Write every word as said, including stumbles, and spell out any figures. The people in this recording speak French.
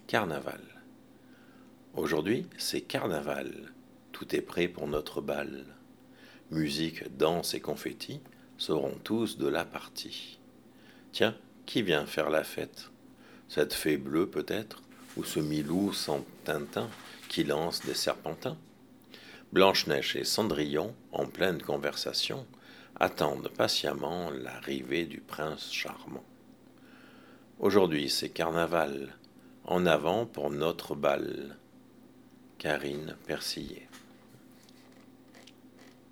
Carnaval. Aujourd'hui, c'est carnaval. Tout est prêt pour notre bal. Musique, danse et confettis seront tous de la partie. Tiens, qui vient faire la fête? Cette fée bleue peut-être? Ou ce Milou sans Tintin qui lance des serpentins? Blanche-Neige et Cendrillon, en pleine conversation, attendent patiemment l'arrivée du prince charmant. Aujourd'hui, c'est carnaval. En avant pour notre bal. Karine Persillé.